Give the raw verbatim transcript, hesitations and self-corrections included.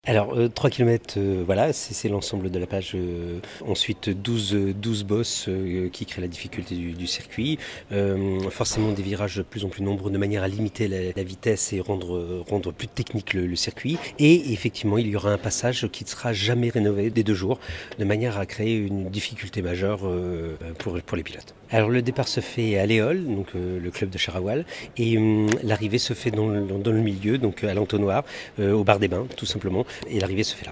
Alors, heu, trois kilomètres, heu, voilà, c'est c'est l'ensemble de la plage, heu, ensuite douze, heu, douze bosses, heu, qui créent la difficulté du du circuit. Hem, forcément des virages de plus en plus nombreux de manière à limiter la la vitesse et rendre, heu, rendre plus technique le le circuit et effectivement, il y aura un passage qui ne sera jamais rénové des deux jours, de manière à créer une difficulté majeure, heu, pour pour les pilotes. Alors le départ se fait à l'Éole, donc heu, le club de Charawal et hem, l'arrivée se fait dans le dans le milieu, donc à l'entonnoir, heu, au bar des bains tout simplement et l'arrivée se fait là.